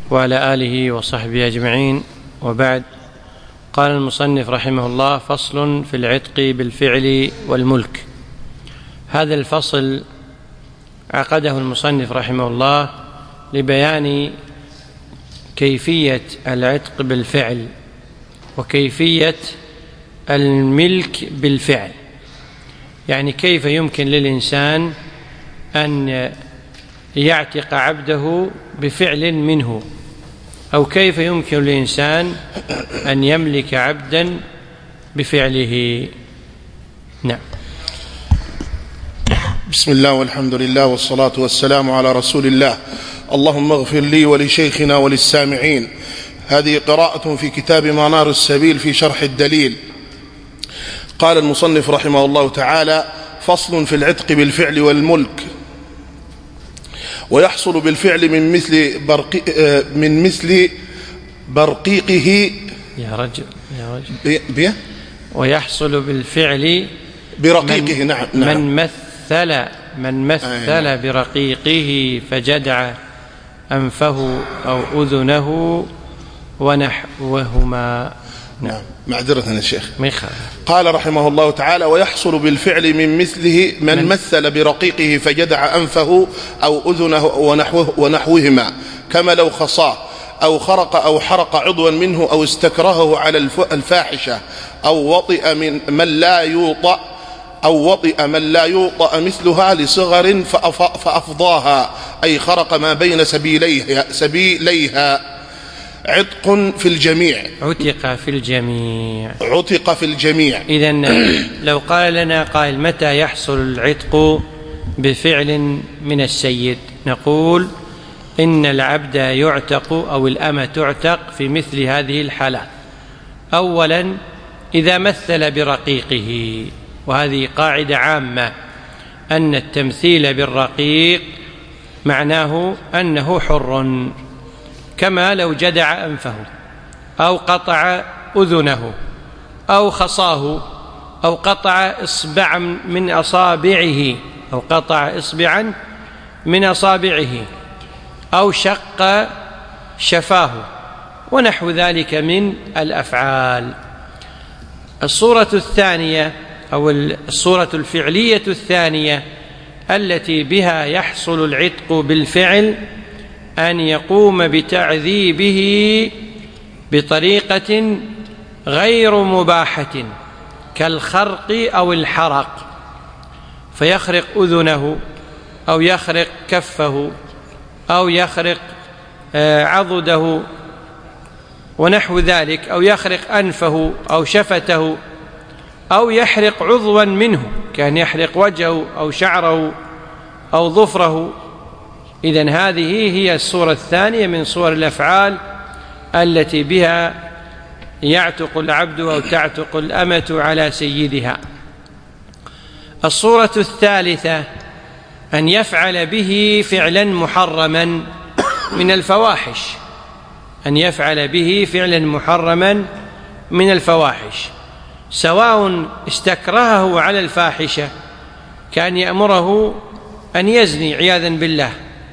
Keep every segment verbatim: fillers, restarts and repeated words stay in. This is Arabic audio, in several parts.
وعلى آله وصحبه أجمعين، وبعد. قال المصنف رحمه الله: فصل في العتق بالفعل والملك. هذا الفصل عقده المصنف رحمه الله لبيان كيفية العتق بالفعل وكيفية الملك بالفعل، يعني كيف يمكن للإنسان أن يعتق عبده بفعل منه، أو كيف يمكن للإنسان أن يملك عبدا بفعله. نعم. بسم الله والحمد لله والصلاة والسلام على رسول الله. اللهم اغفر لي ولشيخنا وللسامعين. هذه قراءة في كتاب منار السبيل في شرح الدليل. قال المصنف رحمه الله تعالى: فصل في العتق بالفعل والملك. ويحصل بالفعل من مثل برقي من مثل برقيقه يا رجل يا رجل بيه ويحصل بالفعل برقيقه. من نعم نعم من مثل من مثل أيه. برقيقه فجدع أنفه أو أذنه ونحوهما. نعم. معذرة يا شيخ. ميخا. قال رحمه الله تعالى: ويحصل بالفعل من مثله من, من مثل برقيقه فجدع أنفه أو أذنه ونحوه ونحوهما، كما لو خصاه أو خرق أو حرق عضوا منه أو استكرهه على الفاحشة أو وطئ من, من لا يوطأ أو وطئ من لا يوطأ مثلها لصغر فأفضاها، أي خرق ما بين سبيليها, سبيليها. عتق في الجميع. عتق في الجميع. عتق في الجميع. إذن لو قال لنا قائل: متى يحصل العتق بفعل من السيد؟ نقول: إن العبد يعتق أو الأمة تعتق في مثل هذه الحالات. أولا، إذا مثل برقيقه، وهذه قاعدة عامة، أن التمثيل بالرقيق معناه أنه حر، كما لو جدع أنفه أو قطع أذنه أو خصاه أو قطع إصبعا من أصابعه أو قطع إصبعا من أصابعه أو شق شفاه ونحو ذلك من الأفعال. الصورة الثانية أو الصورة الفعلية الثانية التي بها يحصل العتق بالفعل أن يقوم بتعذيبه بطريقة غير مباحة كالخرق أو الحرق، فيخرق أذنه أو يخرق كفه أو يخرق عضده ونحو ذلك، أو يخرق أنفه أو شفته، أو يحرق عضوا منه كان يحرق وجهه أو شعره أو ظفره. إذن هذه هي الصورة الثانية من صور الأفعال التي بها يعتق العبد أو تعتق الأمة على سيدها. الصورة الثالثة أن يفعل به فعلا محرما من الفواحش، أن يفعل به فعلا محرما من الفواحش، سواء استكرهه على الفاحشة كان يأمره أن يزني عياذا بالله،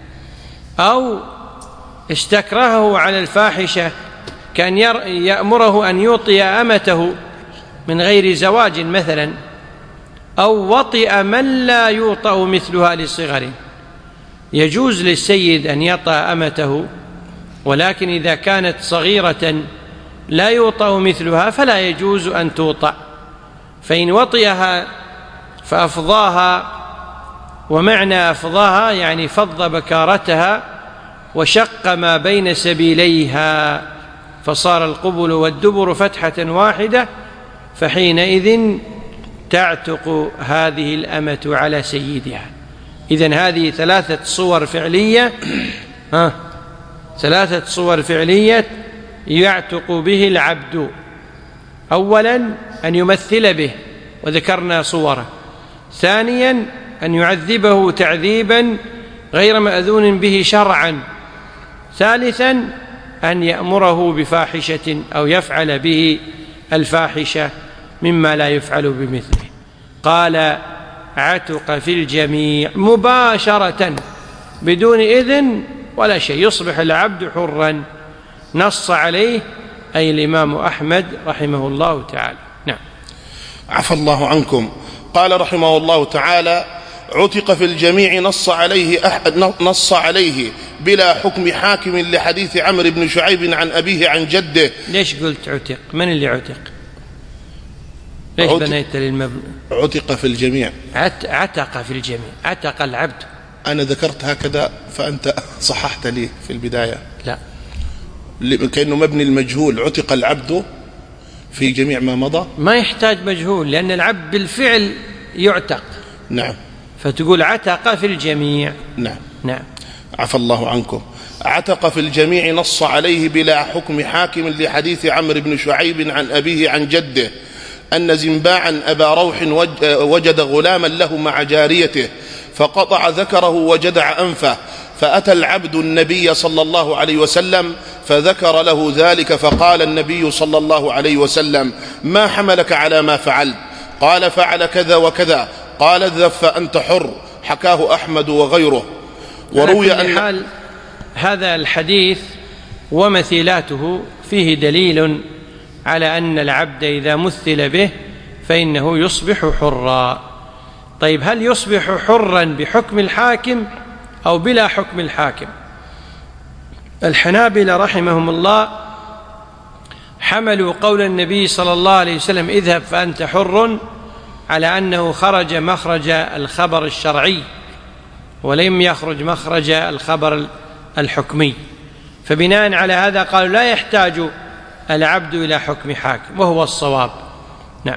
أو استكرهه على الفاحشة كان يأمره أن يوطئ أمته من غير زواج مثلا، أو وطئ من لا يوطأ مثلها لصغر. يجوز للسيد أن يطأ أمته، ولكن إذا كانت صغيرة لا يوطأ مثلها فلا يجوز أن توطأ. فإن وطئها فأفضاها، ومعنى أفضاها يعني فض بكارتها وشق ما بين سبيليها، فصار القبل والدبر فتحة واحدة، فحينئذ تعتق هذه الأمة على سيدها. إذن هذه ثلاثة صور فعلية ها ثلاثة صور فعلية يعتق به العبد. أولا أن يمثل به وذكرنا صوره، ثانيا أن يعذبه تعذيبا غير مأذون به شرعا، ثالثا أن يأمره بفاحشة أو يفعل به الفاحشة مما لا يفعل بمثله. قال: عتق في الجميع مباشرة بدون إذن ولا شيء، يصبح العبد حرا. نص عليه أي الإمام أحمد رحمه الله تعالى. نعم. عفى الله عنكم. قال رحمه الله تعالى: عتق في الجميع نص عليه أحد نص عليه بلا حكم حاكم لحديث عمرو بن شعيب عن أبيه عن جده. ليش قلت عتق؟ من اللي عتق؟ ليش عتق بنيت للمبنى؟ عتق في الجميع. عت عتق في الجميع، عتق العبد. أنا ذكرت هكذا فأنت صححت لي في البداية. لا، كأنه مبني المجهول. عتق العبد في جميع ما مضى. ما يحتاج مجهول لأن العبد بالفعل يعتق. نعم. فتقول عتق في الجميع. نعم. نعم. عفى الله عنكم. عتق في الجميع نص عليه بلا حكم حاكم لحديث عمرو بن شعيب عن أبيه عن جده أن زنباعا أبا روح وجد غلاما له مع جاريته فقطع ذكره وجدع أنفه، فأتى العبد النبي صلى الله عليه وسلم فذكر له ذلك، فقال النبي صلى الله عليه وسلم: ما حملك على ما فعلت؟ قال: فعل كذا وكذا. قال: اذهب فأنت حر. حكاه أحمد وغيره. وروي أن حال هذا الحديث ومثيلاته فيه دليل على أن العبد إذا مثل به فإنه يصبح حرا. طيب، هل يصبح حرا بحكم الحاكم أو بلا حكم الحاكم؟ الحنابلة رحمهم الله حملوا قول النبي صلى الله عليه وسلم: اذهب فأنت حر، على أنه خرج مخرج الخبر الشرعي ولم يخرج مخرج الخبر الحكمي، فبناء على هذا قالوا لا يحتاج العبد إلى حكم حاكم، وهو الصواب. نعم.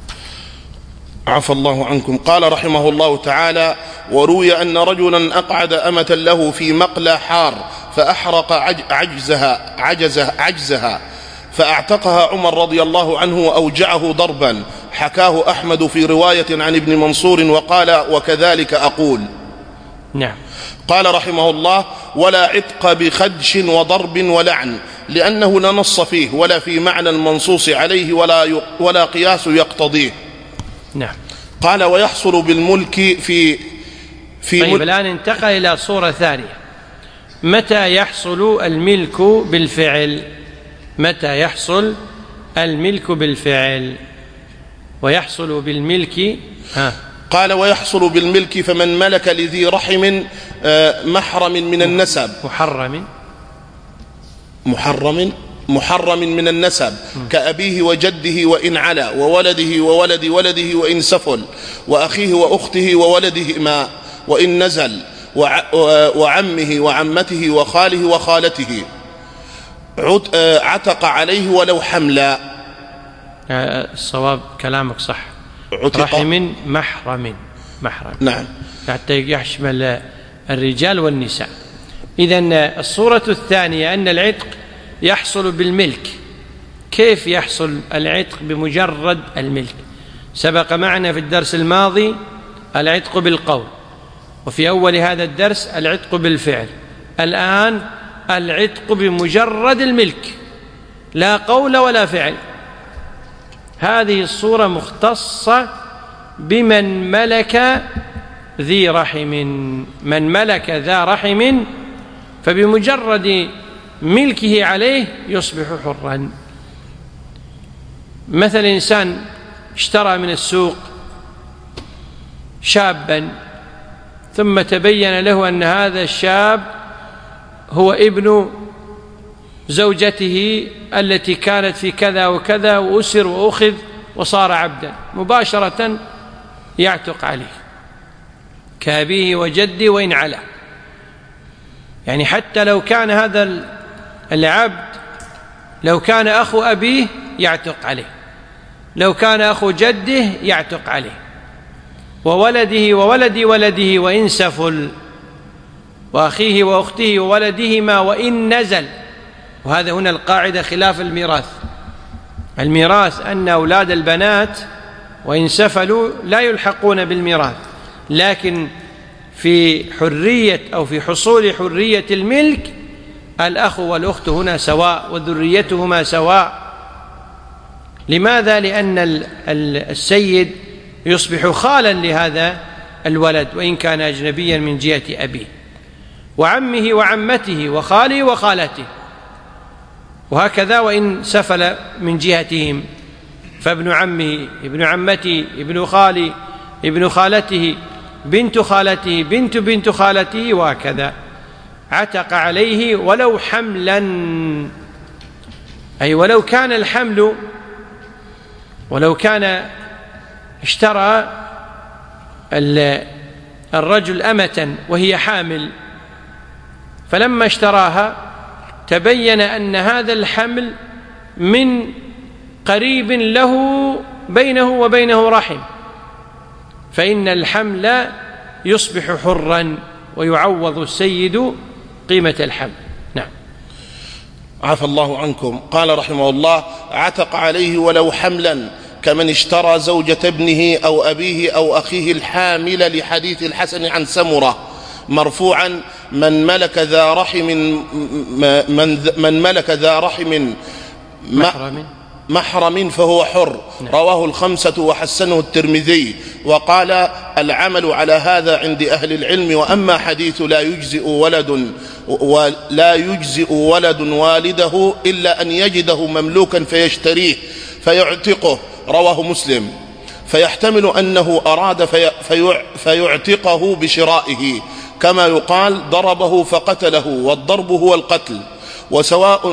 عفى الله عنكم. قال رحمه الله تعالى: وروي أن رجلا أقعد أمة له في مقلى حار فأحرق عجزها, عجزها, عجزها فأعتقها عمر رضي الله عنه وأوجعه ضربا. حكاه أحمد في رواية عن ابن منصور وقال: وكذلك أقول. نعم. قال رحمه الله: ولا عتق بخدش وضرب ولعن، لأنه لا نص فيه ولا في معنى المنصوص عليه ولا, ولا قياس يقتضيه. نعم. قال: ويحصل بالملك في في طيب، الآن انتقل إلى صورة ثانية. متى يحصل الملك بالفعل؟ متى يحصل الملك بالفعل؟ ويحصل بالملك ها قال: ويحصل بالملك فمن ملك لذي رحم محرم من النسب محرم محرم محرم من النسب كأبيه وجده وإن علا، وولده وولد ولده وإن سفل، وأخيه وأخته وولدهما وإن نزل، وعمه وعمته وخاله وخالته، عتق عليه ولو حملا. الصواب كلامك صح. رحم محرم محرم. نعم. حتى يشمل الرجال والنساء. إذن الصورة الثانية أن العتق يحصل بالملك. كيف يحصل العتق بمجرد الملك؟ سبق معنا في الدرس الماضي العتق بالقول، وفي أول هذا الدرس العتق بالفعل. الآن العتق بمجرد الملك، لا قول ولا فعل. هذه الصورة مختصة بمن ملك ذي رحم. من ملك ذا رحم فبمجرد ملكه عليه يصبح حرا. مثل إنسان اشترى من السوق شابا ثم تبين له أن هذا الشاب هو ابن زوجته التي كانت في كذا وكذا، وأسر وأخذ وصار عبدا، مباشرة يعتق عليه كأبيه وجده وإن علا. يعني حتى لو كان هذا العبد لو كان أخو أبيه يعتق عليه، لو كان أخو جده يعتق عليه، وولده وولد ولده وإن سفل، وأخيه وأخته وولدهما وإن نزل. وهذا هنا القاعدة خلاف الميراث. الميراث أن أولاد البنات وإن سفلوا لا يلحقون بالميراث، لكن في حرية أو في حصول حرية الملك الأخ والأخت هنا سواء وذريتهما سواء. لماذا؟ لأن السيد يصبح خالا لهذا الولد وإن كان أجنبيا من جهة أبيه، وعمه وعمته وخاله وخالته، وهكذا وإن سفل من جهتهم، فابن عمه ابن عمته ابن خالي ابن خالته بنت خالته بنت بنت خالته، وهكذا. عتق عليه ولو حملا، أي ولو كان الحمل، ولو كان اشترى الرجل أمة وهي حامل، فلما اشتراها تبين أن هذا الحمل من قريب له بينه وبينه رحم، فإن الحمل يصبح حرا ويعوض السيد قيمة الحمل. نعم. عفى الله عنكم. قال رحمه الله: عتق عليه ولو حملا كمن اشترى زوجة ابنه أو أبيه أو أخيه الحامل، لحديث الحسن عن سمرة مرفوعا: من ملك ذا رحم من, من ملك ذا رحم محرم محرم فهو حر. رواه الخمسة وحسنه الترمذي، وقال: العمل على هذا عند أهل العلم. وأما حديث لا يجزئ ولد ولا يجزئ ولد والده إلا أن يجده مملوكا فيشتريه فيعتقه، رواه مسلم، فيحتمل أنه أراد في في فيعتقه بشرائه، كما يقال ضربه فقتله، والضرب هو القتل، وسواء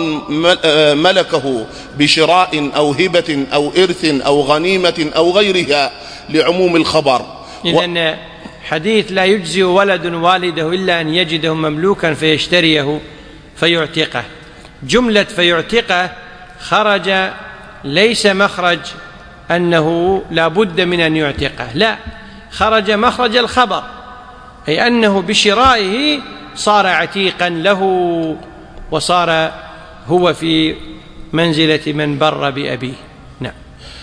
ملكه بشراء أو هبة أو إرث أو غنيمة أو غيرها لعموم الخبر. إذن حديث لا يجزي ولد والده إلا أن يجده مملوكا فيشتريه فيعتقه، جملة فيعتقه خرج ليس مخرج أنه لا بد من أن يعتقه، لا، خرج مخرج الخبر، أي أنه بشرائه صار عتيقا له، وصار هو في منزلة من بر بأبيه. نعم.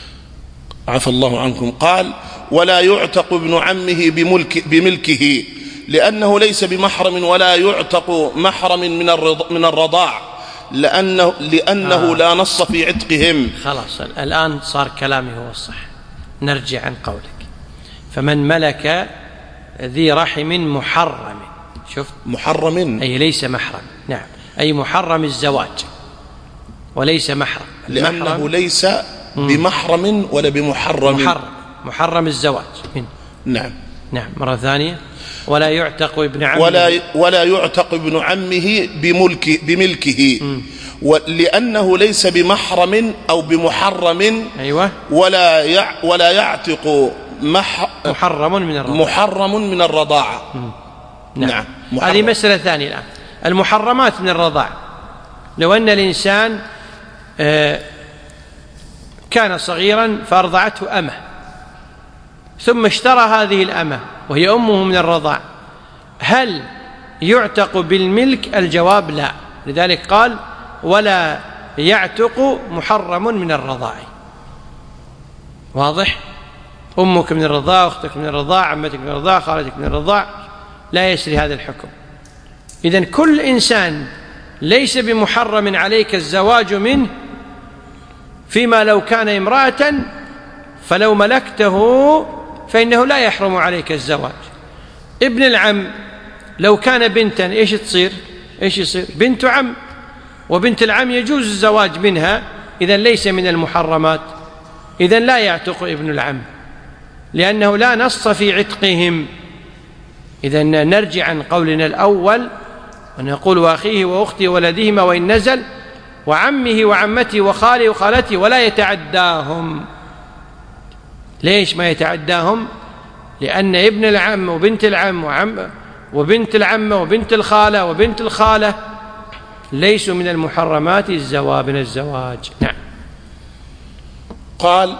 عفى الله عنكم. قال: ولا يعتق ابن عمه بملك بملكه لأنه ليس بمحرم، ولا يعتق محرم من من الرضاع لأنه, لأنه آه. لا نص في عتقهم. خلاص الآن صار كلامي هو الصح. نرجع عن قولك: فمن ملك ذي رحم محرم، شفت؟ محرم أي ليس محرم. نعم، أي محرم الزواج وليس محرم، لأنه ليس بمحرم ولا بمحرم، محرم محرم الزواج. نعم. نعم. مرة ثانية: ولا يعتق ابن عمه ولا ولا يعتق ابن عمه بملك بملكه لأنه ليس بمحرم أو بمحرم. أيوة. ولا يع ولا يعتق مح محرم من الرضاعة محرم من الرضاعة. نعم. نعم. هذه مسألة ثانية الآن. المحرمات من الرضاعة: لو أن الإنسان كان صغيرا فأرضعته أمه، ثم اشترى هذه الأمة وهي أمه من الرضاع، هل يعتق بالملك؟ الجواب لا. لذلك قال: ولا يعتق محرم من الرضاع. واضح؟ أمك من الرضاع، أختك من الرضاع، عمتك من الرضاع، خالتك من الرضاع، لا يسري هذا الحكم. إذن كل إنسان ليس بمحرم عليك الزواج منه، فيما لو كان امرأة فلو ملكته فإنه لا يحرم عليك الزواج. ابن العم لو كان بنتا إيش تصير؟ إيش يصير؟ بنت عم، وبنت العم يجوز الزواج منها، إذن ليس من المحرمات، إذن لا يعتق ابن العم لأنه لا نص في عتقهم. إذن نرجع عن قولنا الأول ونقول: وأخيه وأخته ولدهما وإن نزل، وعمه وعمته وخاله وخالته، ولا يتعداهم. ليش ما يتعداهم؟ لأن ابن العم وبنت العم وعم وبنت العمة وبنت الخالة وبنت الخالة ليسوا من المحرمات الزواج من الزواج. نعم. قال: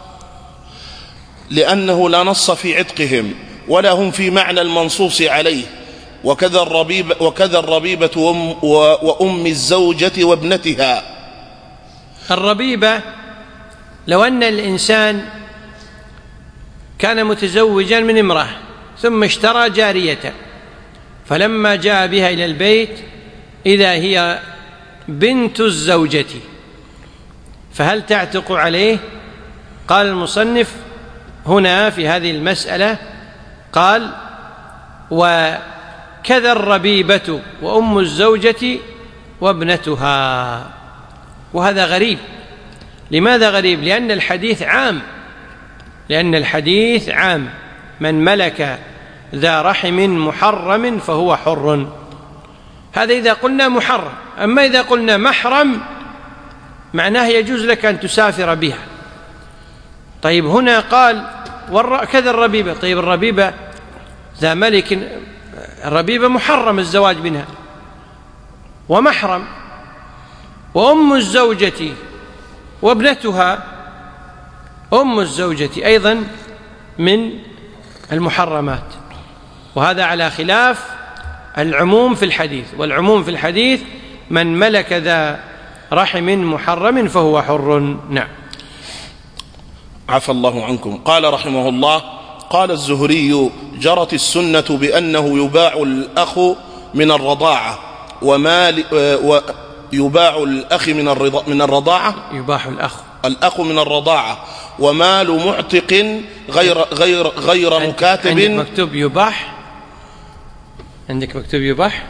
لأنه لا نص في عتقهم ولا هم في معنى المنصوص عليه، وكذا الربيبة, وكذا الربيبة وأم, وأم الزوجة وابنتها. الربيبة لو أن الإنسان كان متزوجا من امرأة ثم اشترى جارية، فلما جاء بها إلى البيت إذا هي بنت الزوجة، فهل تعتق عليه؟ قال المصنف هنا في هذه المسألة، قال: كذا الربيبة وأم الزوجة وابنتها. وهذا غريب. لماذا غريب؟ لأن الحديث عام، لأن الحديث عام: من ملك ذا رحم محرم فهو حر. هذا إذا قلنا محرم. أما إذا قلنا محرم معناه يجوز لك أن تسافر بها. طيب هنا قال كذا الربيبة. طيب الربيبة ذا ملك، الربيبة محرم الزواج منها ومحرم. وأم الزوجة وابنتها، أم الزوجة أيضا من المحرمات. وهذا على خلاف العموم في الحديث. والعموم في الحديث من ملك ذا رحم محرم فهو حر. نعم. عفى الله عنكم. قال رحمه الله: قال الزهري: جرت السنة بأنه يباع الأخ من الرضاعة ومال ويباع الأخ من الرضا من الرضاعة يباح الأخ الأخ من الرضاعة ومال معتق غير غير غير مكاتب. عندك مكتوب يباح؟ عندك مكتوب يباح؟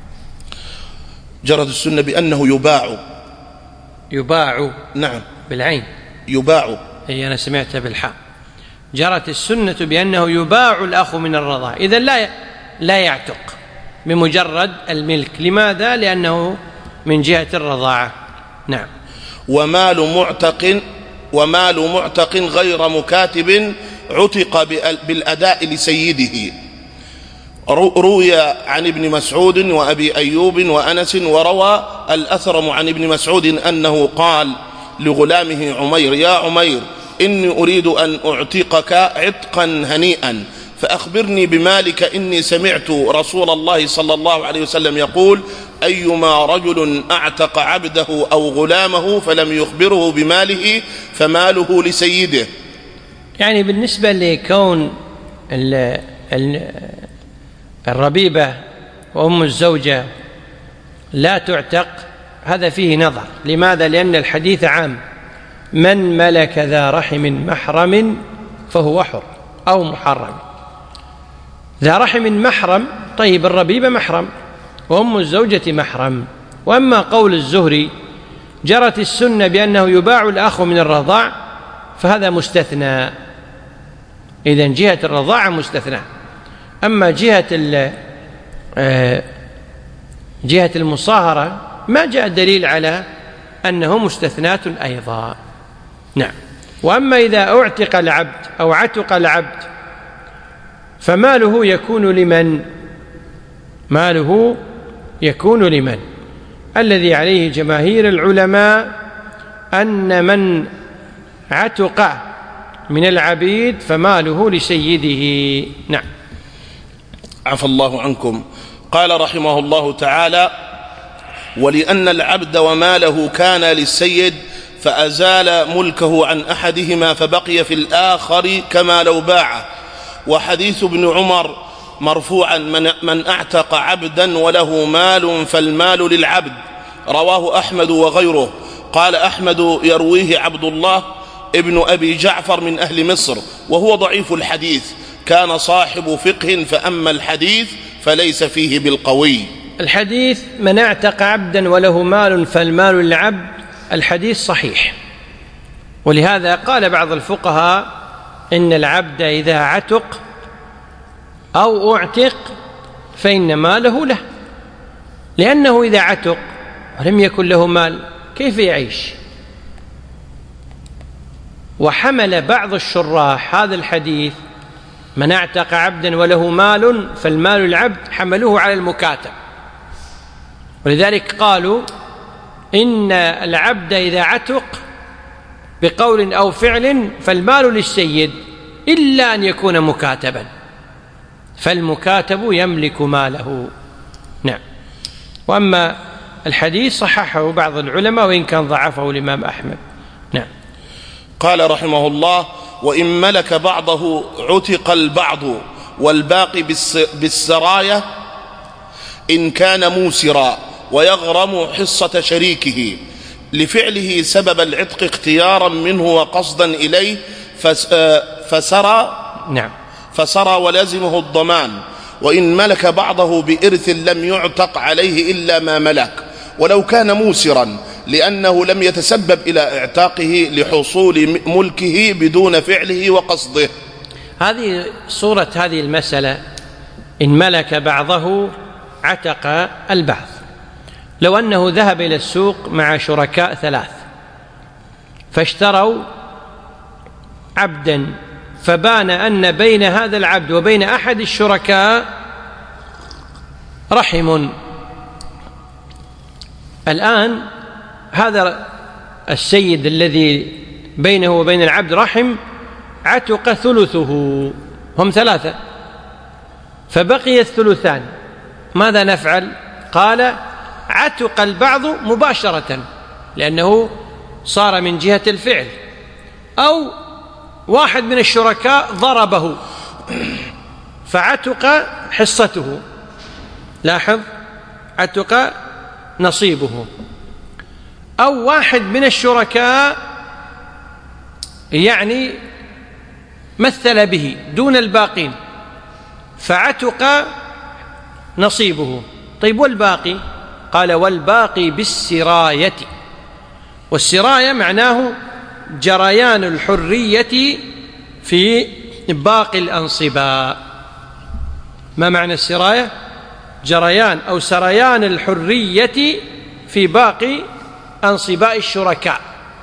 جرت السنة بأنه يباع. يباع نعم بالعين. يباع. هي أنا سمعتها بالحاء. جرت السنة بأنه يباع الأخ من الرضاعة. إذن لا لا يعتق بمجرد الملك. لماذا؟ لأنه من جهة الرضاعة. نعم. ومال معتق ومال معتق غير مكاتب عتق بالأداء لسيده. روي عن ابن مسعود وأبي أيوب وأنس، وروى الأثرم عن ابن مسعود أنه قال لغلامه عمير: يا عمير، إني أريد أن أعتقك عتقا هنيئا، فأخبرني بمالك، إني سمعت رسول الله صلى الله عليه وسلم يقول: أيما رجل أعتق عبده أو غلامه فلم يخبره بماله فماله لسيده. يعني بالنسبة لكون ال ال الربيبة وأم الزوجة لا تعتق، هذا فيه نظر. لماذا؟ لأن الحديث عام: من ملك ذا رحم محرم فهو حر أو محرم. ذا رحم محرم، طيب الربيبة محرم وأم الزوجة محرم. وأما قول الزهري جرت السنة بأنه يباع الأخ من الرضاع، فهذا مستثنى. إذن جهة الرضاعة مستثنى. أما جهة جهة المصاهرة ما جاء دليل على أنه مستثنات أيضا. نعم. وأما إذا أعتق العبد أو عتق العبد فماله يكون لمن؟ ماله يكون لمن؟ الذي عليه جماهير العلماء أن من عتق من العبيد فماله لسيده. نعم. عفى الله عنكم. قال رحمه الله تعالى: ولأن العبد وماله كان للسيد فأزال ملكه عن أحدهما فبقي في الآخر كما لو باعه. وحديث ابن عمر مرفوعا: من, من أعتق عبدا وله مال فالمال للعبد، رواه أحمد وغيره. قال أحمد: يرويه عبد الله ابن أبي جعفر من أهل مصر، وهو ضعيف الحديث، كان صاحب فقه، فأما الحديث فليس فيه بالقوي. الحديث من اعتق عبدا وله مال فالمال للعبد، الحديث صحيح. ولهذا قال بعض الفقهاء إن العبد إذا عتق أو أعتق فإن ماله له، لأنه إذا عتق ولم يكن له مال كيف يعيش؟ وحمل بعض الشراح هذا الحديث من اعتق عبدا وله مال فالمال للعبد، حملوه على المكاتب. ولذلك قالوا إن العبد إذا عتق بقول أو فعل فالمال للسيد إلا أن يكون مكاتبا، فالمكاتب يملك ماله. نعم. وأما الحديث صححه بعض العلماء وإن كان ضعفه الإمام أحمد. نعم. قال رحمه الله: وإن ملك بعضه عتق البعض والباقي بالسراية إن كان موسرا ويغرم حصة شريكه لفعله سبب العتق اختيارا منه وقصدا إليه فسرى. نعم. فسرى ولزمه الضمان. وإن ملك بعضه بإرث لم يعتق عليه إلا ما ملك، ولو كان موسرا لأنه لم يتسبب إلى اعتاقه لحصول ملكه بدون فعله وقصده. هذه صورة هذه المسألة، إن ملك بعضه عتق البعض. لو أنه ذهب إلى السوق مع شركاء ثلاث فاشتروا عبدا، فبان أن بين هذا العبد وبين أحد الشركاء رحم. الآن هذا السيد الذي بينه وبين العبد رحم عتق ثلثه، هم ثلاثة فبقي الثلثان، ماذا نفعل؟ قال عتق البعض مباشرة لأنه صار من جهة الفعل، أو واحد من الشركاء ضربه فعتق حصته، لاحظ عتق نصيبه، أو واحد من الشركاء يعني مثل به دون الباقين فعتق نصيبه. طيب والباقي؟ قال والباقي بالسراية، والسراية معناه جريان الحرية في باقي الأنصباء. ما معنى السراية؟ جريان أو سريان الحرية في باقي أنصباء الشركاء.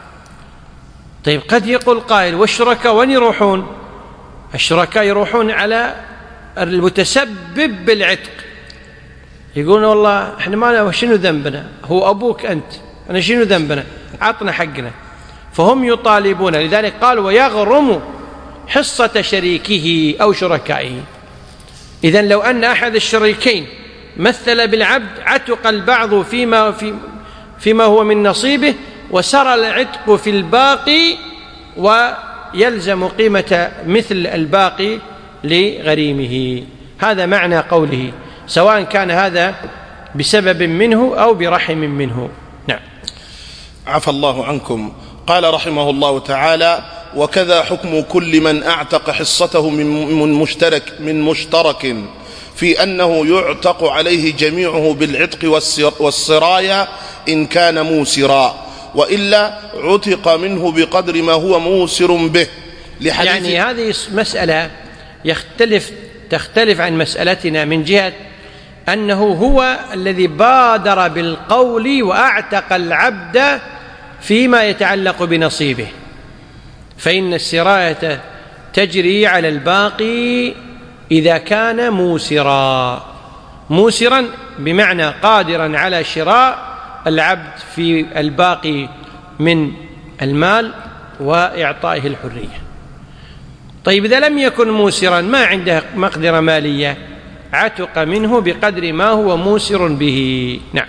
طيب قد يقول قائل والشركاء وين يروحون؟ الشركاء يروحون على المتسبب بالعتق، يقولون والله احنا ما شنو ذنبنا، هو أبوك أنت، أنا شنو ذنبنا، عطنا حقنا. فهم يطالبون، لذلك قال ويغرم حصة شريكه أو شركائه. إذن لو أن أحد الشريكين مثل بالعبد عتق البعض فيما, في فيما هو من نصيبه، وسرى العتق في الباقي ويلزم قيمة مثل الباقي لغريمه. هذا معنى قوله، سواء كان هذا بسبب منه أو برحم منه. نعم. عفى الله عنكم. قال رحمه الله تعالى: وكذا حكم كل من أعتق حصته من مشترك من مشترك في أنه يعتق عليه جميعه بالعتق والسرايا إن كان موسرا، وإلا عتق منه بقدر ما هو موسر به. يعني هذه مسألة يختلف تختلف عن مسألتنا من جهة أنه هو الذي بادر بالقول وأعتق العبد فيما يتعلق بنصيبه، فإن السراية تجري على الباقي إذا كان موسرا، موسرا بمعنى قادرا على شراء العبد في الباقي من المال وإعطائه الحرية. طيب إذا لم يكن موسرا، ما عنده مقدرة مالية، عتق منه بقدر ما هو موسر به. نعم.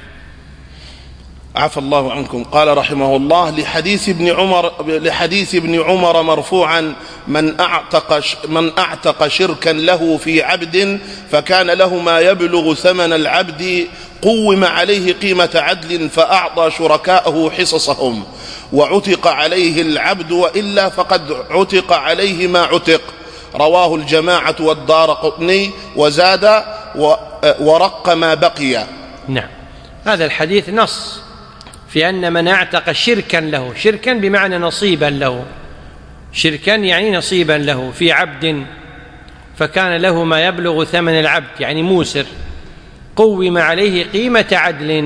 عفى الله عنكم. قال رحمه الله: لحديث ابن عمر لحديث ابن عمر مرفوعا: من أعتق من أعتق شركا له في عبد فكان له ما يبلغ ثمن العبد قوم عليه قيمة عدل فأعطى شركاءه حصصهم وعتق عليه العبد، وإلا فقد عتق عليه ما عتق. رواه الجماعة والدارقطني، وزاد ورق ما بقي. نعم. هذا الحديث نص في أن من اعتق شركا له، شركا بمعنى نصيبا له، شركا يعني نصيبا له في عبد فكان له ما يبلغ ثمن العبد يعني موسر، قوم عليه قيمة عدل،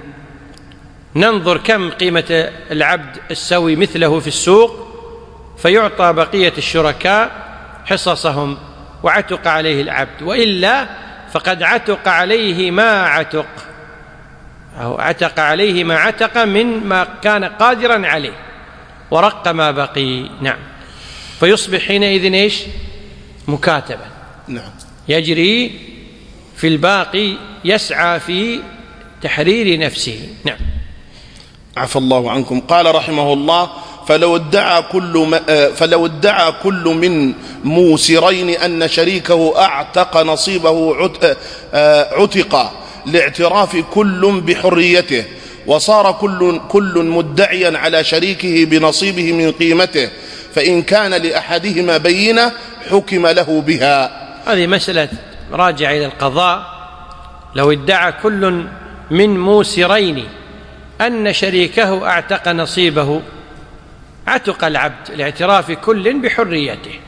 ننظر كم قيمة العبد السوي مثله في السوق، فيعطى بقية الشركاء حصصهم وعتق عليه العبد، وإلا فقد عتق عليه ما عتق، أو عتق عليه ما عتق من ما كان قادرا عليه، ورق ما بقي. نعم. فيصبح حينئذ إيش؟ مكاتبا. نعم. يجري في الباقي، يسعى في تحرير نفسه. نعم. عفى الله عنكم. قال رحمه الله: فلو ادعى كل فلو ادعى كل من موسرين أن شريكه أعتق نصيبه عتق لاعتراف كل بحريته، وصار كل كل مدعيا على شريكه بنصيبه من قيمته، فإن كان لأحدهما بينة حكم له بها. هذه مسألة راجع إلى القضاء، لو ادعى كل من موسرين أن شريكه أعتق نصيبه عتق العبد لاعتراف كل بحريته،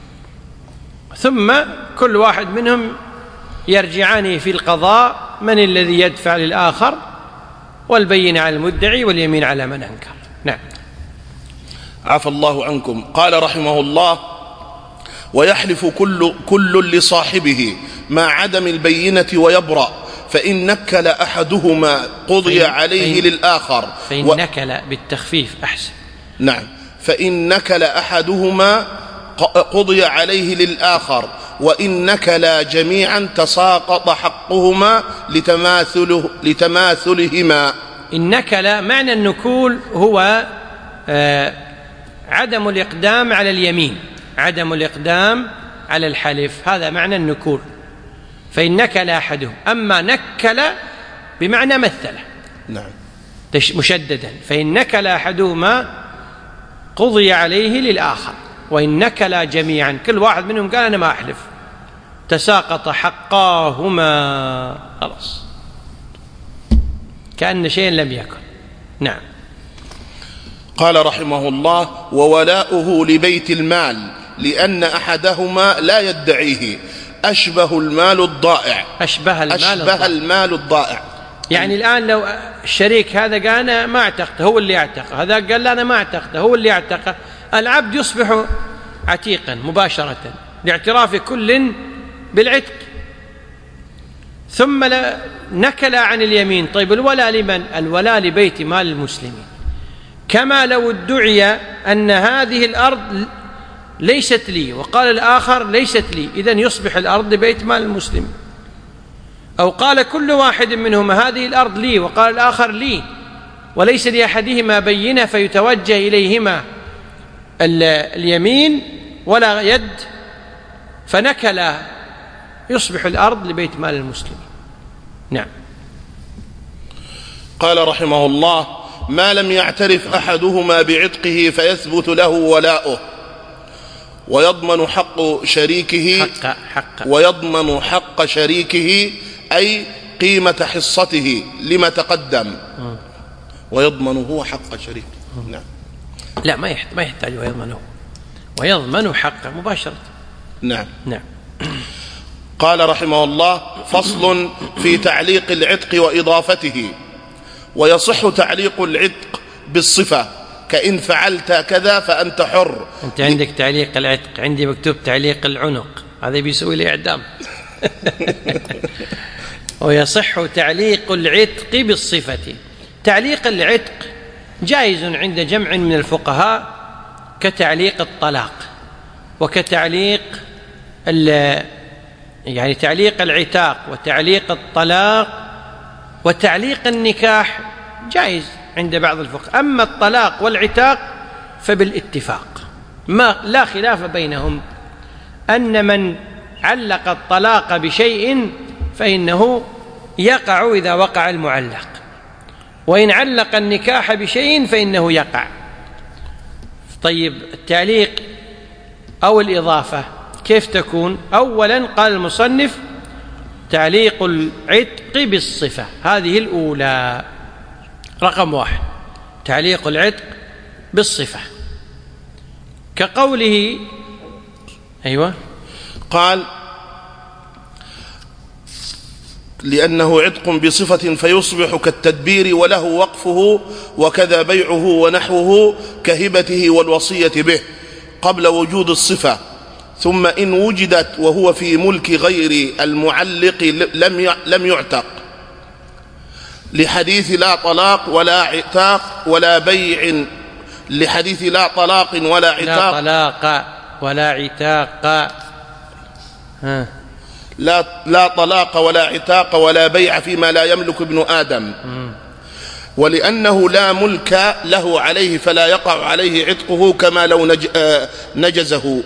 ثم كل واحد منهم يرجعان في القضاء من الذي يدفع للآخر، والبينة على المدعي واليمين على من أنكر. نعم. عفى الله عنكم. قال رحمه الله: ويحلف كل, كل لصاحبه مع عدم البينة ويبرأ، فإن نكل أحدهما قضي فإن عليه فإن للآخر. فإن و... نكل بالتخفيف أحسن. نعم. فإن نكل أحدهما قضي عليه للآخر، وإن نكلا جميعا تساقط حقهما لتماثله لتماثلهما. إن نكل، معنى النكول هو آه عدم الإقدام على اليمين، عدم الإقدام على الحلف، هذا معنى النكول. فإن نكل أحدهم، أما نكل بمعنى مثله. نعم. مشددا. فإن نكل أحدهما قضي عليه للآخر، وإن نكل جميعا كل واحد منهم قال أنا ما أحلف تساقط حقاهما، خلاص كأن شيء لم يكن. نعم. قال رحمه الله: وولاؤه لبيت المال لأن أحدهما لا يدعيه أشبه المال الضائع. أشبه المال أشبه الضائع. المال الضائع. يعني الآن لو الشريك هذا قال أنا ما اعتقته، هو اللي اعتقه، هذا قال لا أنا ما اعتقته، هو اللي اعتقه، العبد يصبح عتيقا مباشرة لاعتراف كل بالعتق، ثم نكل عن اليمين. طيب الولاء لمن؟ الولاء لبيت مال المسلمين. كما لو ادعي أن هذه الأرض ليست لي وقال الآخر ليست لي، إذن يصبح الأرض لبيت مال المسلمين. أو قال كل واحد منهما هذه الأرض لي وقال الآخر لي وليس لأحدهما بينة، فيتوجه إليهما اليمين ولا يد، فنكل، يصبح الأرض لبيت مال المسلمين. نعم. قال رحمه الله: ما لم يعترف أحدهما بعتقه فيثبت له ولاؤه، ويضمن حق شريكه حق حق ويضمن حق شريكه أي قيمة حصته لما تقدم. ويضمن هو حق شريكه. نعم. لا، ما يحتاج ما يحتاج ويضمنه، ويضمن حقه مباشرة. نعم. نعم. قال رحمه الله: فصل في تعليق العتق وإضافته. ويصح تعليق العتق بالصفة، كإن فعلت كذا فأنت حر. أنت عندك تعليق العتق، عندي مكتوب تعليق العنق، هذا بيسوي لي إعدام. ويصح تعليق العتق بالصفة. تعليق العتق جائز عند جمع من الفقهاء، كتعليق الطلاق، وكتعليق يعني تعليق العتاق، وتعليق الطلاق، وتعليق النكاح جائز عند بعض الفقهاء. أما الطلاق والعتاق فبالاتفاق، ما لا خلاف بينهم، أن من علق الطلاق بشيء فإنه يقع إذا وقع المعلق، وإن علق النكاح بشيء فإنه يقع. طيب التعليق أو الإضافة كيف تكون؟ أولا قال المصنف: تعليق العتق بالصفة، هذه الأولى، رقم واحد تعليق العتق بالصفة، كقوله أيوة قال: لأنه عتق بصفة فيصبح كالتدبير وله وقفه، وكذا بيعه ونحوه كهبته والوصية به قبل وجود الصفة، ثم إن وجدت وهو في ملك غير المعلق لم يعتق، لحديث لا طلاق ولا عتاق ولا بيع، لحديث لا طلاق ولا عتاق لا طلاق ولا عتاق ها لا, لا طلاق ولا عتاق ولا بيع فيما لا يملك ابن آدم، ولأنه لا ملك له عليه فلا يقع عليه عتقه كما لو نج نجزه،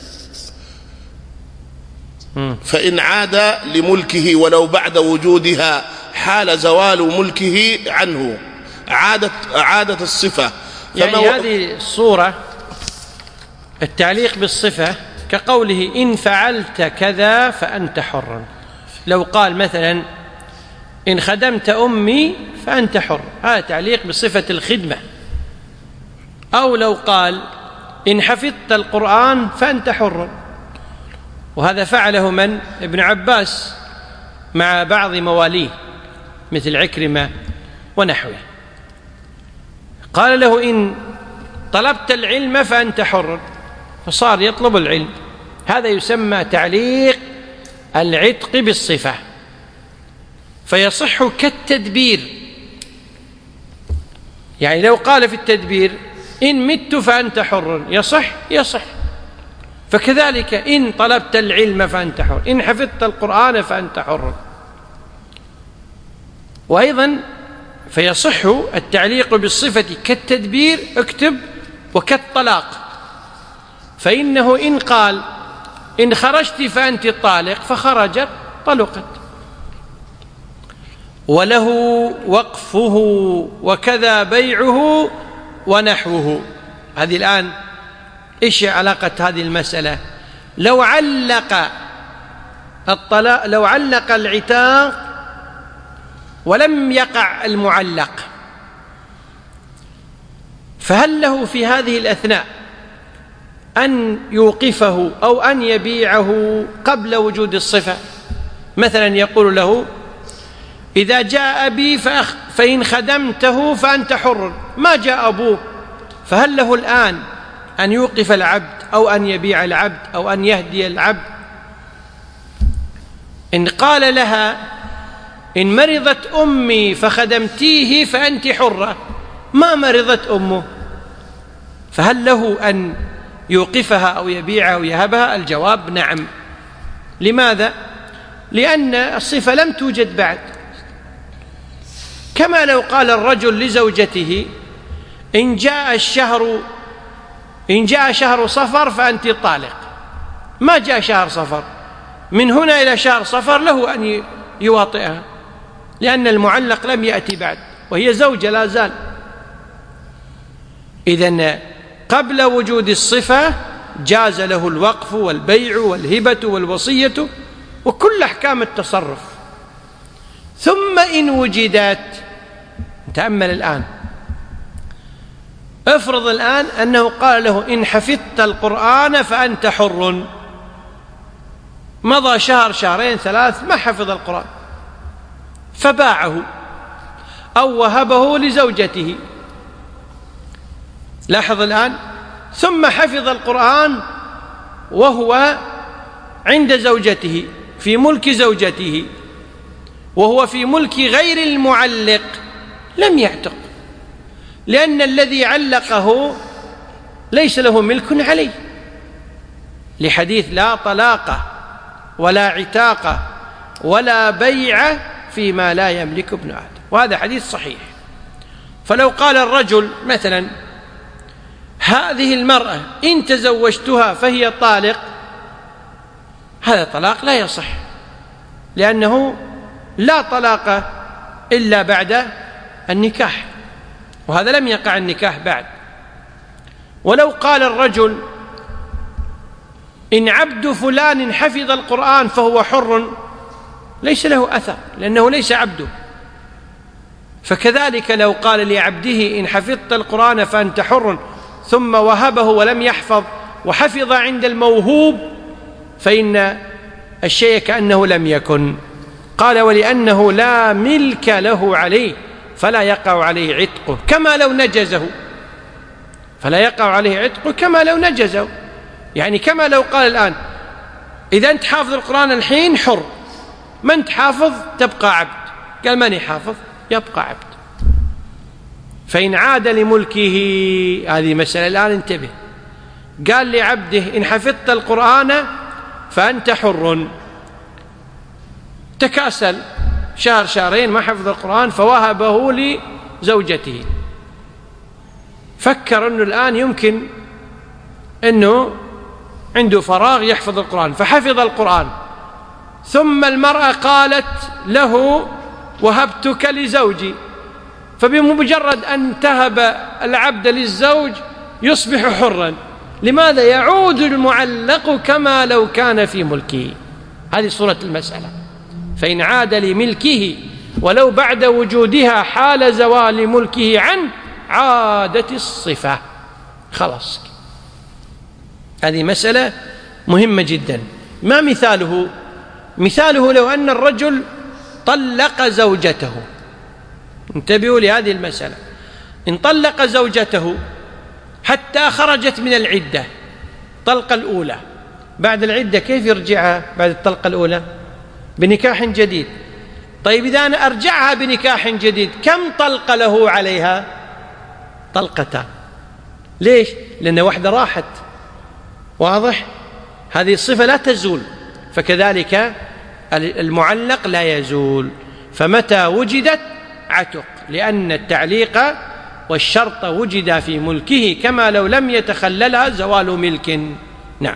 فإن عاد لملكه ولو بعد وجودها حال زوال ملكه عنه عادت عادت الصفة. يعني هذه الصورة التعليق بالصفة كقوله إن فعلت كذا فأنت حر. لو قال مثلا إن خدمت أمي فأنت حر، هذا تعليق بصفة الخدمة. أو لو قال إن حفظت القرآن فأنت حر، وهذا فعله من؟ ابن عباس مع بعض مواليه مثل عكرمة ونحوه. قال له إن طلبت العلم فأنت حر، فصار يطلب العلم. هذا يسمى تعليق العتق بالصفة، فيصح كالتدبير. يعني لو قال في التدبير إن مت فأنت حر، يصح يصح. فكذلك إن طلبت العلم فأنت حر، إن حفظت القرآن فأنت حر. وأيضا فيصح التعليق بالصفة كالتدبير، اكتب، وكالطلاق، فإنه إن قال إن خرجت فأنت طالق فخرجت طلقت. وله وقفه وكذا بيعه ونحوه. هذه الآن إيش علاقة هذه المسألة؟ لو علق الطلاق، لو علق العتاق ولم يقع المعلق، فهل له في هذه الأثناء أن يوقفه أو أن يبيعه قبل وجود الصفة؟ مثلا يقول له إذا جاء أبي فإن خدمته فأنت حر، ما جاء أبوه، فهل له الآن أن يوقف العبد أو أن يبيع العبد أو أن يهدي العبد؟ إن قال لها إن مرضت أمي فخدمتيه فأنت حرة، ما مرضت أمه، فهل له أن يوقفها أو يبيعها أو يهبها؟ الجواب نعم. لماذا؟ لأن الصفة لم توجد بعد. كما لو قال الرجل لزوجته إن جاء الشهر إن جاء شهر صفر فأنت طالق، ما جاء شهر صفر، من هنا إلى شهر صفر له أن يواطئها، لأن المعلق لم يأتي بعد وهي زوجة لا زال. إذن قبل وجود الصفة جاز له الوقف والبيع والهبة والوصية وكل أحكام التصرف. ثم إن وجدت، تأمل الآن، افرض الآن أنه قال له إن حفظت القرآن فأنت حر، مضى شهر شهرين ثلاث ما حفظ القرآن، فباعه أو وهبه لزوجته. لاحظ الآن، ثم حفظ القرآن وهو عند زوجته في ملك زوجته، وهو في ملك غير المعلق، لم يعتق، لأن الذي علقه ليس له ملك عليه، لحديث لا طلاق ولا عتاق ولا بيع فيما لا يملك ابن آدم، وهذا حديث صحيح. فلو قال الرجل مثلا هذه المرأة إن تزوجتها فهي طالق، هذا طلاق لا يصح، لأنه لا طلاق إلا بعد النكاح، وهذا لم يقع النكاح بعد. ولو قال الرجل إن عبد فلان حفظ القرآن فهو حر، ليس له أثر لأنه ليس عبده. فكذلك لو قال لعبده إن حفظت القرآن فأنت حر، ثم وهبه ولم يحفظ وحفظ عند الموهوب، فإن الشيء كأنه لم يكن. قال ولأنه لا ملك له عليه فلا يقع عليه عتقه كما لو نجزه، فلا يقع عليه عتقه كما لو نجزه. يعني كما لو قال الآن إذا أنت حافظ القرآن الحين حر، ما أنت حافظ تبقى عبد، قال ماني حافظ يبقى عبد. فإن عاد لملكه، هذه مسألة الآن انتبه، قال لعبده إن حفظت القرآن فأنت حر، تكاسل شهر شهرين ما حفظ القرآن فوهبه لزوجته، فكر أنه الآن يمكن أنه عنده فراغ يحفظ القرآن فحفظ القرآن، ثم المرأة قالت له وهبتك لزوجي، فبمجرد أن تهب العبد للزوج يصبح حرا، لماذا؟ يعود المعلق كما لو كان في ملكه. هذه صورة المسألة. فإن عاد لملكه ولو بعد وجودها حال زوال ملكه عنه عادت الصفة. خلاص. هذه مسألة مهمة جدا. ما مثاله؟ مثاله لو أن الرجل طلق زوجته. انتبهوا لهذه المسألة. إن طلق زوجته حتى خرجت من العدة، طلقة الأولى، بعد العدة كيف يرجعها بعد الطلقة الأولى؟ بنكاح جديد. طيب إذا أنا أرجعها بنكاح جديد كم طلقة له عليها؟ طلقتان. ليش؟ لأن واحدة راحت. واضح؟ هذه الصفة لا تزول. فكذلك المعلق لا يزول. فمتى وجدت عتق، لأن التعليق والشرط وجد في ملكه كما لو لم يتخللها زوال ملك. نعم.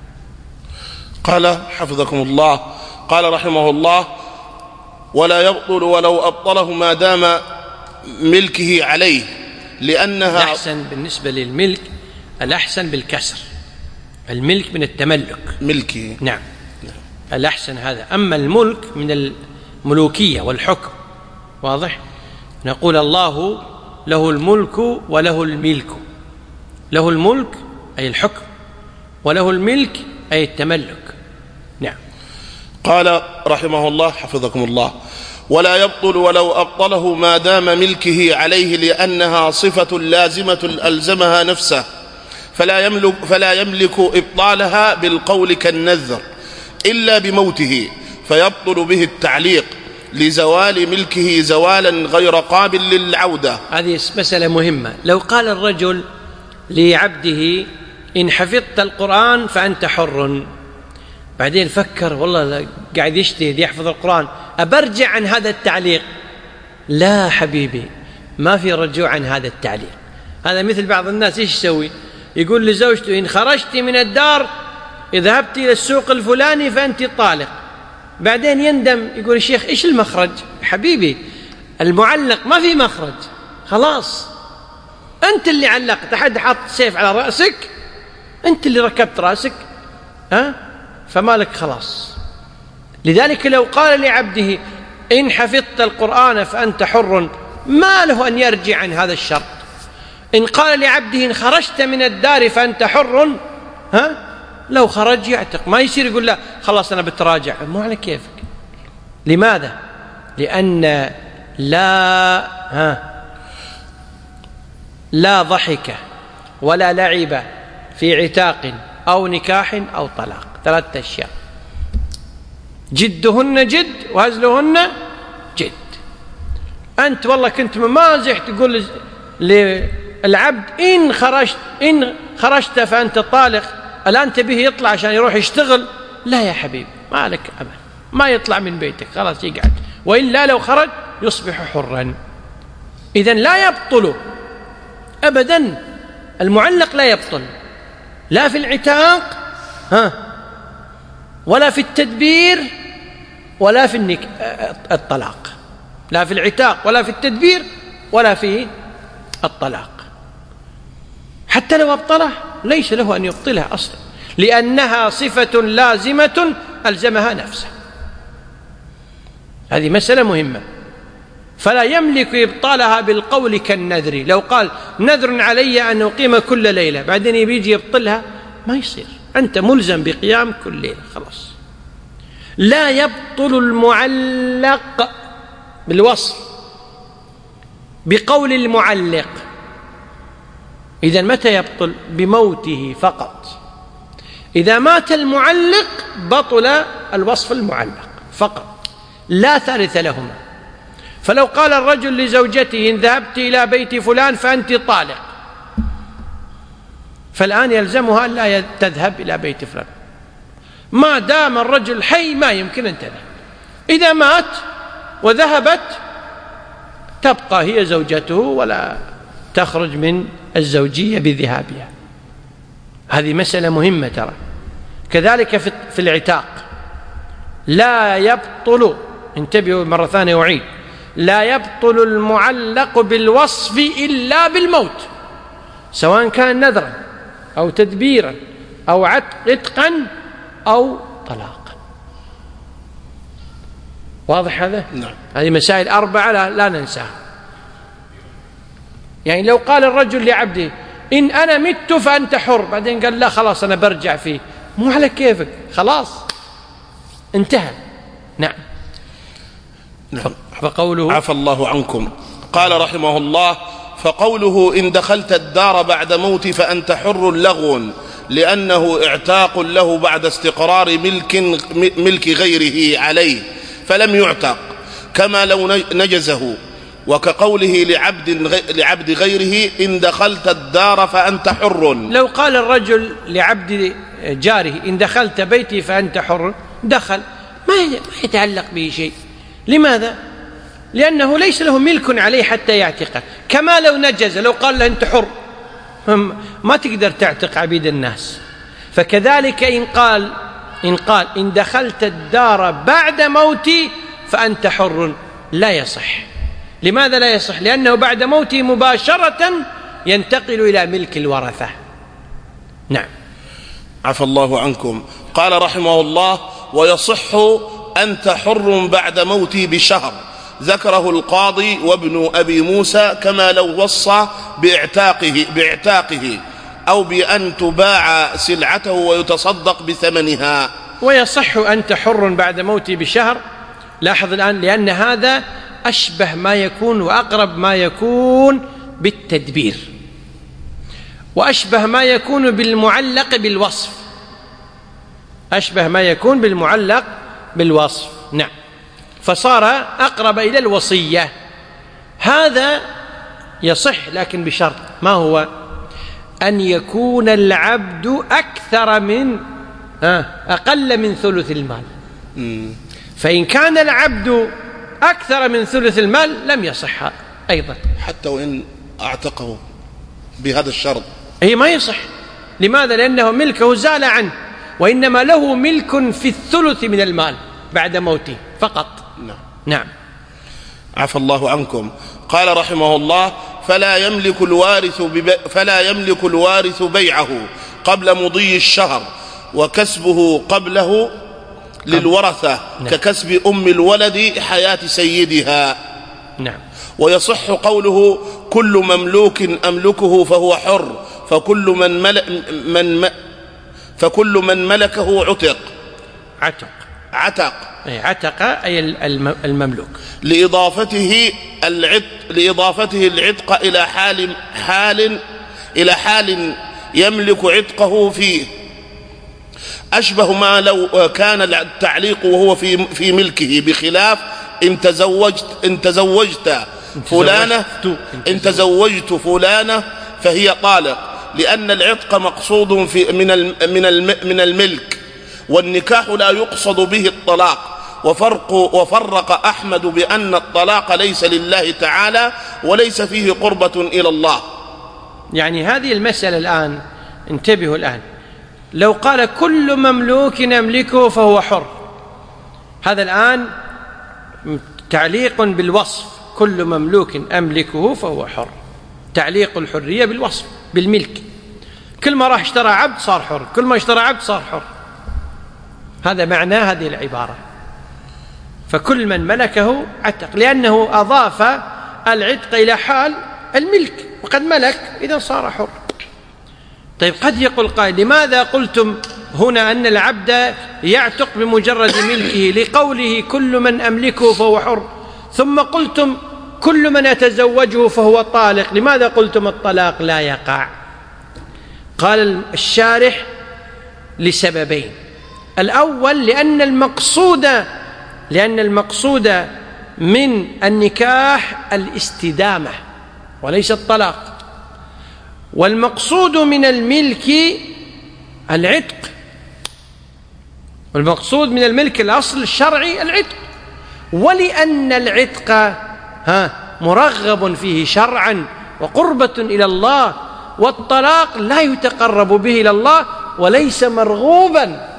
قال حفظكم الله، قال رحمه الله: ولا يبطل ولو أبطله ما دام ملكه عليه، لأنها الأحسن بالنسبة للملك الأحسن بالكسر. الملك من التملك، ملكه. نعم الأحسن هذا. أما الملك من الملوكية والحكم. واضح؟ نقول الله له الملك وله الملك. له الملك أي الحكم، وله الملك أي التملك. نعم. قال رحمه الله حفظكم الله: ولا يبطل ولو أبطله ما دام ملكه عليه، لأنها صفة لازمة ألزمها نفسه، فلا يملك, فلا يملك إبطالها بالقول كالنذر إلا بموته، فيبطل به التعليق لزوال ملكه زوالا غير قابل للعودة. هذه مسألة مهمة. لو قال الرجل لعبده: إن حفظت القرآن فأنت حر، بعدين فكر والله قاعد يجتهد يحفظ القرآن، أبرجع عن هذا التعليق. لا حبيبي، ما في رجوع عن هذا التعليق. هذا مثل بعض الناس إيش يسوي؟ يقول لزوجته: إن خرجت من الدار ذهبت إلى السوق الفلاني فأنت طالق. بعدين يندم يقول: الشيخ إيش المخرج؟ حبيبي المعلق ما في مخرج، خلاص أنت اللي علقت. أحد حط سيف على رأسك، أنت اللي ركبت رأسك، ها؟ فمالك خلاص. لذلك لو قال لعبده: إن حفظت القرآن فأنت حر، ما له أن يرجع عن هذا الشرط. إن قال لعبده: إن خرجت من الدار فأنت حر، ها؟ لو خرج يعتق، ما يصير يقول: لا خلاص أنا بتراجع. مو على كيفك. لماذا؟ لأن لا ها لا ضحك ولا لعب في عتاق أو نكاح أو طلاق. ثلاثة أشياء: جدهن جد وهزلهن جد. أنت والله كنت ممازح تقول للعبد: إن خرجت إن خرجت فأنت طالق، الآن تبيه يطلع عشان يروح يشتغل. لا يا حبيبي، ما لك أمل، ما يطلع من بيتك، خلاص يقعد، وإلا لو خرج يصبح حرا. إذن لا يبطل أبدا. المعلق لا يبطل، لا في العتاق ها ولا في التدبير ولا في النك... الطلاق. لا في العتاق ولا في التدبير ولا في الطلاق. حتى لو أبطله ليس له أن يبطلها أصلا، لأنها صفة لازمة ألزمها نفسه. هذه مسألة مهمة. فلا يملك إبطالها بالقول كالنذر. لو قال: نذر علي أن أقيم كل ليلة، بعدين يجي يبطلها، ما يصير. أنت ملزم بقيام كل ليلة، خلاص. لا يبطل المعلق بالوصف بقول المعلق. إذن متى يبطل؟ بموته فقط. إذا مات المعلق بطل الوصف المعلق فقط، لا ثالث لهما. فلو قال الرجل لزوجته: إن ذهبت إلى بيت فلان فأنت طالق، فالآن يلزمها لا تذهب إلى بيت فلان. ما دام الرجل حي ما يمكن أن تذهب. إذا مات وذهبت تبقى هي زوجته ولا تخرج من الزوجية بذهابها. هذه مسألة مهمة ترى. كذلك في العتاق لا يبطل، انتبهوا مرة ثانية أعيد، لا يبطل المعلق بالوصف إلا بالموت، سواء كان نذرا أو تدبيرا أو عتقا أو طلاقا. واضح هذا؟ نعم. هذه مسائل أربعة لا, لا ننساها. يعني لو قال الرجل لعبده إن أنا مت فأنت حر، بعدين قال لا خلاص أنا برجع فيه، مو على كيفك، خلاص انتهى. نعم. نعم. فقوله عفى الله عنكم. قال رحمه الله: فقوله إن دخلت الدار بعد موتي فأنت حر لغو، لأنه اعتاق له بعد استقرار ملك, ملك غيره عليه فلم يعتق، كما لو نجزه. وكقوله لعبد, لعبد غيره إن دخلت الدار فأنت حر. لو قال الرجل لعبد جاره إن دخلت بيتي فأنت حر، دخل ما يتعلق به شيء. لماذا؟ لأنه ليس له ملك عليه حتى يعتقه. كما لو نجز، لو قال له أنت حر ما تقدر تعتق عبيد الناس. فكذلك إن قال إن قال إن دخلت الدار بعد موتي فأنت حر، لا يصح. لماذا لا يصح؟ لأنه بعد موته مباشرة ينتقل إلى ملك الورثة. نعم. عفى الله عنكم. قال رحمه الله: ويصح أنت حر بعد موتي بشهر، ذكره القاضي وابن أبي موسى، كما لو وصى باعتاقه, باعتاقه أو بأن تباع سلعته ويتصدق بثمنها. ويصح أنت حر بعد موتي بشهر، لاحظ الآن، لأن هذا أشبه ما يكون وأقرب ما يكون بالتدبير، وأشبه ما يكون بالمعلق بالوصف، أشبه ما يكون بالمعلق بالوصف. نعم. فصار أقرب إلى الوصية. هذا يصح لكن بشرط، ما هو؟ أن يكون العبد أكثر من أقل من ثلث المال. فإن كان العبد أكثر من ثلث المال لم يصح أيضا، حتى وإن أعتقه بهذا الشرط. أي ما يصح. لماذا؟ لأنه ملكه زال عنه، وإنما له ملك في الثلث من المال بعد موته فقط. نعم. نعم. عفى الله عنكم. قال رحمه الله: فلا يملك الوارث بب... فلا يملك الوارث بيعه قبل مضي الشهر، وكسبه قبله للورثة. نعم. ككسب أم الولد حياة سيدها. نعم. ويصح قوله: كل مملوك أملكه فهو حر، فكل من, مل... من م... فكل من ملكه عتق. عتق عتق أي عتق أي المملوك، لإضافته العتق لإضافته العتق إلى حال حال إلى حال يملك عتقه فيه، أشبه ما لو كان التعليق وهو في في ملكه، بخلاف إن تزوجت إن تزوجت فلانة إن تزوجت فلانة فهي طالق، لأن العتق مقصود في من من من الملك، والنكاح لا يقصد به الطلاق. وفرق وفرق أحمد بأن الطلاق ليس لله تعالى وليس فيه قربة إلى الله. يعني هذه المسألة الآن انتبهوا الآن، لو قال كل مملوك أملكه فهو حر، هذا الآن تعليق بالوصف، كل مملوك أملكه فهو حر، تعليق الحرية بالوصف بالملك. كل ما راح اشترى عبد صار حر، كل ما اشترى عبد صار حر، هذا معنى هذه العبارة. فكل من ملكه عتق، لأنه أضاف العتق إلى حال الملك، وقد ملك إذا صار حر. طيب قد يقول قائل: لماذا قلتم هنا أن العبد يعتق بمجرد ملكه، لقوله كل من أملكه فهو حر، ثم قلتم كل من يتزوجه فهو طالق، لماذا قلتم الطلاق لا يقع؟ قال الشارح: لسببين. الأول لأن المقصود لأن المقصود من النكاح الاستدامة وليس الطلاق، والمقصود من الملك العتق، والمقصود من الملك الأصل الشرعي العتق، ولأن العتق ها مرغب فيه شرعا وقربة إلى الله، والطلاق لا يتقرب به إلى الله وليس مرغوبا.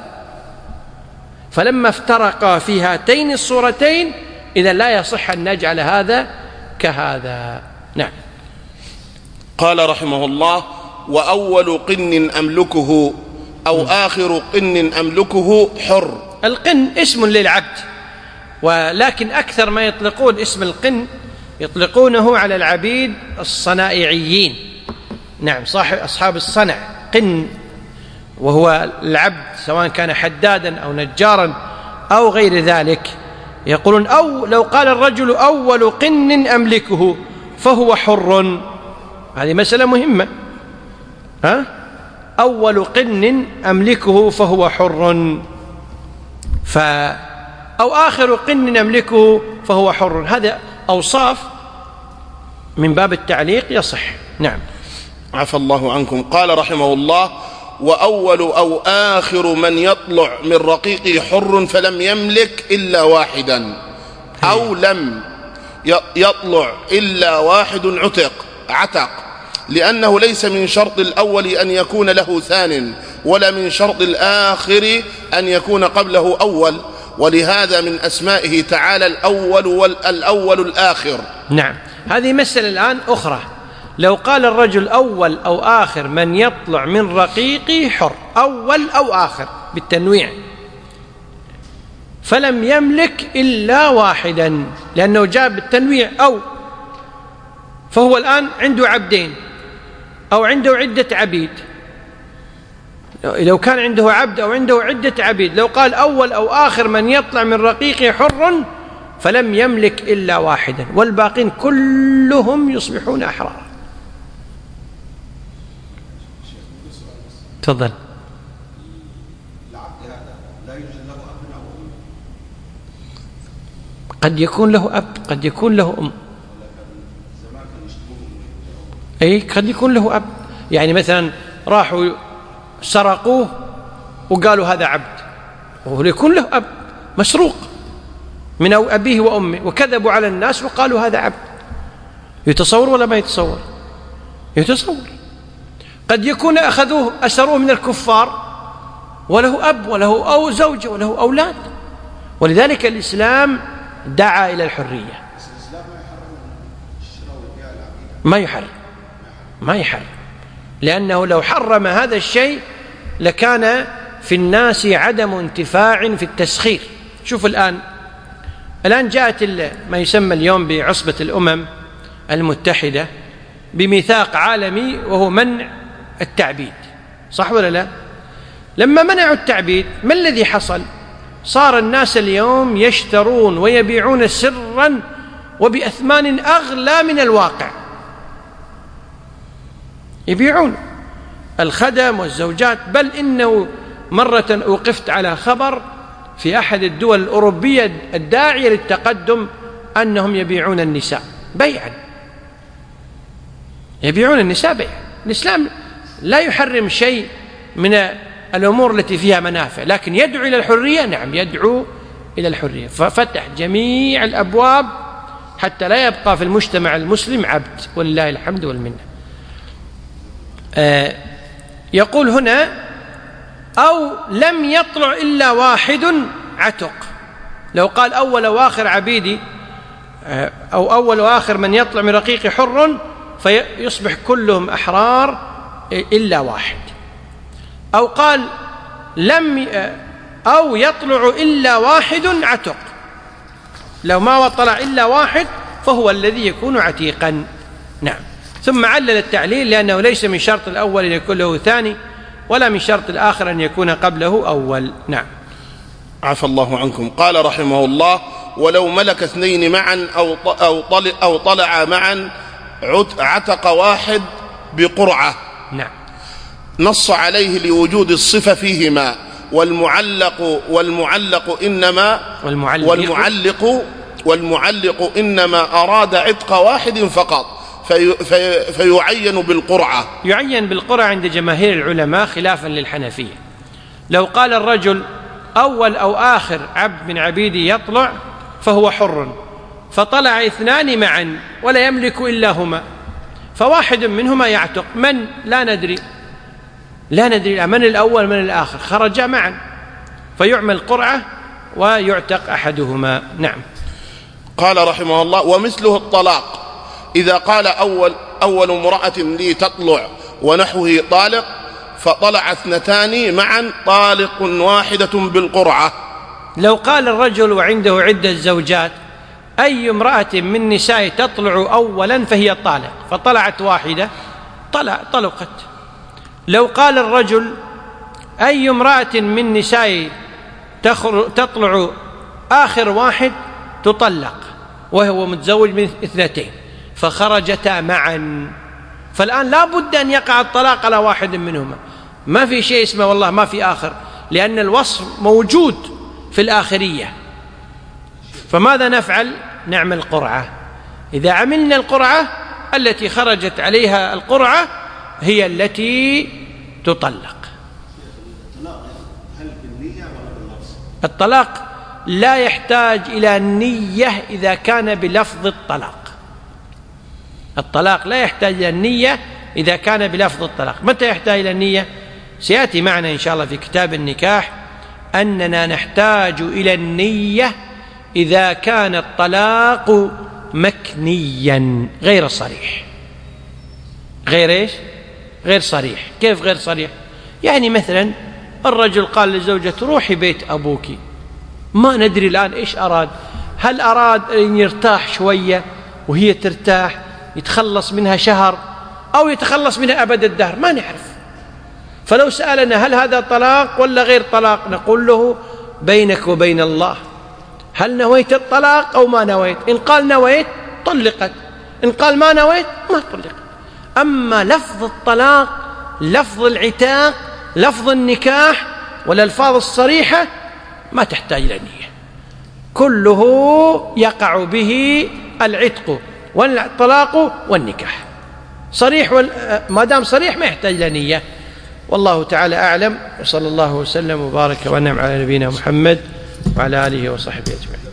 فلما افترقا في هاتين الصورتين إذا لا يصح أن نجعل هذا كهذا. نعم. قال رحمه الله: وأول قن أملكه أو آخر قن أملكه حر. القن اسم للعبد، ولكن أكثر ما يطلقون اسم القن يطلقونه على العبيد الصنائعيين. نعم، صاحب أصحاب الصنع قن، وهو العبد سواء كان حدادا أو نجارا أو غير ذلك. يقولون أو لو قال الرجل أول قن أملكه فهو حر، هذه مسألة مهمة. ها؟ أول قن أملكه فهو حر، ف أو آخر قن أملكه فهو حر، هذا أوصاف من باب التعليق يصح. نعم. عفى الله عنكم. قال رحمه الله: وأول أو آخر من يطلع من رقيقه حر فلم يملك إلا واحدا، أو لم يطلع إلا واحد عتق عتق لأنه ليس من شرط الأول أن يكون له ثان، ولا من شرط الآخر أن يكون قبله أول، ولهذا من أسمائه تعالى الأول والأول الآخر. نعم، هذه مسألة الآن أخرى. لو قال الرجل أول أو آخر من يطلع من رقيقه حر، أول أو آخر بالتنويع، فلم يملك إلا واحدا، لأنه جاء بالتنويع أو، فهو الآن عنده عبدين أو عنده عدة عبيد. لو كان عنده عبد أو عنده عدة عبيد، لو قال أول أو آخر من يطلع من رقيقه حر فلم يملك إلا واحدا، والباقين كلهم يصبحون أحرارا. تفضل. قد يكون له أب، قد يكون له أم، أي قد يكون له أب. يعني مثلا راحوا سرقوه وقالوا هذا عبد، وهو يكون له أب مسروق من أو أبيه وأمه، وكذبوا على الناس وقالوا هذا عبد. يتصور ولا ما يتصور؟ يتصور. قد يكون أخذوه أسروه من الكفار وله أب وله أو زوجة وله أولاد، ولذلك الإسلام دعا إلى الحرية. ما يحرم، ما يحرم، لأنه لو حرم هذا الشيء لكان في الناس عدم انتفاع في التسخير. شوف الآن الآن جاءت ما يسمى اليوم بعصبة الأمم المتحدة بميثاق عالمي، وهو منع التعبيد، صح ولا لا؟ لما منعوا التعبيد ما الذي حصل؟ صار الناس اليوم يشترون ويبيعون سرا وبأثمان أغلى من الواقع، يبيعون الخدم والزوجات. بل إنه مرة أوقفت على خبر في أحد الدول الأوروبية الداعية للتقدم أنهم يبيعون النساء بيعا، يبيعون النساء بيعا. الإسلام لا يحرم شيء من الأمور التي فيها منافع، لكن يدعو إلى الحرية. نعم، يدعو إلى الحرية، ففتح جميع الأبواب حتى لا يبقى في المجتمع المسلم عبد، ولله الحمد والمنة. آه يقول هنا: أو لم يطلع إلا واحد عتق. لو قال أول وآخر عبيدي، آه أو أول وآخر من يطلع من رقيق حر، فيصبح كلهم أحرار إلا واحد. أو قال لم أو يطلع إلا واحد عتق، لو ما طلع إلا واحد فهو الذي يكون عتيقا. نعم. ثم علل التعليل لأنه ليس من شرط الأول أن يكون له ثاني، ولا من شرط الآخر أن يكون قبله أول. نعم. عفى الله عنكم. قال رحمه الله: ولو ملك اثنين معا أو طلع, أو طلع معا عتق واحد بقرعة. نعم. نص عليه لوجود الصفة فيهما، والمعلق والمعلق إنما والمعلق والمعلق والمعلق إنما أراد عتق واحد فقط، في في فيعين بالقرعة. يعين بالقرعة عند جماهير العلماء خلافا للحنفية. لو قال الرجل أول أو آخر عبد من عبيدي يطلع فهو حر، فطلع اثنان معا ولا يملك إلا هما، فواحد منهما يعتق، من لا ندري لا ندري من الأول من الآخر، خرجا معا، فيعمل قرعة ويعتق أحدهما. نعم. قال رحمه الله: ومثله الطلاق، إذا قال أول أول امرأة لي تطلع ونحوه طالق، فطلع اثنتان معا طالق واحدة بالقرعة. لو قال الرجل وعنده عدة زوجات: أي امرأة من نسائي تطلع أولا فهي طالق، فطلعت واحدة طلع طلقت. لو قال الرجل: أي امرأة من نسائي تطلع آخر واحد تطلق، وهو متزوج من اثنتين، فخرجتا معا، فالآن لا بد أن يقع الطلاق على واحد منهما، ما في شيء اسمه والله ما في آخر، لأن الوصف موجود في الآخرية. فماذا نفعل؟ نعمل قرعة. إذا عملنا القرعة التي خرجت عليها القرعة هي التي تطلق. الطلاق لا يحتاج إلى النية إذا كان بلفظ الطلاق. الطلاق لا يحتاج إلى النية إذا كان بلفظ الطلاق. متى يحتاج إلى النية؟ سيأتي معنا إن شاء الله في كتاب النكاح أننا نحتاج إلى النية إذا كان الطلاق مكنيا غير صريح. غير إيش؟ غير صريح. كيف غير صريح؟ يعني مثلا الرجل قال لزوجته: روحي بيت أبوك، ما ندري الآن إيش أراد، هل أراد أن يرتاح شوية وهي ترتاح، يتخلص منها شهر، أو يتخلص منها أبد الدهر، ما نعرف. فلو سألنا هل هذا طلاق ولا غير طلاق، نقول له: بينك وبين الله، هل نويت الطلاق أو ما نويت؟ إن قال نويت طلقت، إن قال ما نويت ما طلقت. أما لفظ الطلاق، لفظ العتاق، لفظ النكاح والألفاظ الصريحة ما تحتاج إلى نية، كله يقع به العتق والطلاق والنكاح صريح، ما دام صريح ما يحتاج إلى نية. والله تعالى أعلم، وصلى الله وسلم وبارك وأنعم على نبينا محمد وعلى آله وصحبه أجمعين.